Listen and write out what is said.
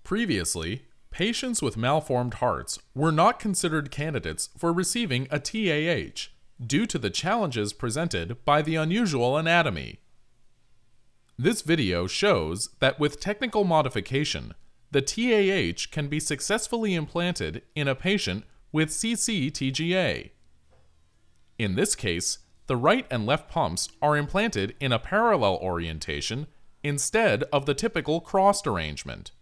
Previously, patients with malformed hearts were not considered candidates for receiving a TAH due to the challenges presented by the unusual anatomy. This video shows that with technical modification, the TAH can be successfully implanted in a patient with CCTGA. In this case, the right and left pumps are implanted in a parallel orientation instead of the typical crossed arrangement.